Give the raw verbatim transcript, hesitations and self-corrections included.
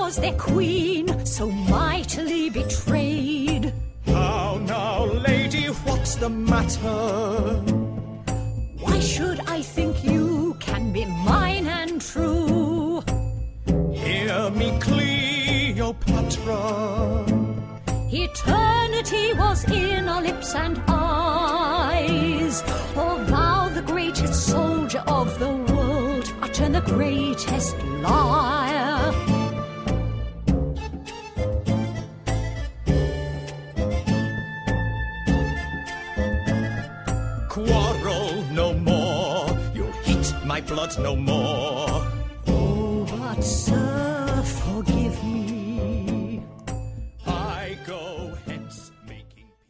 was their queen so mightily betrayed. How now, lady, what's the matter? Why should I think you can be mine and true? Hear me, Cleopatra. Eternity was in our lips and eyes. Or thou, the greatest soldier of the world, utter the greatest liar. Quarrel no more, you'll heat my blood no more. Oh, but sir, forgive me. I go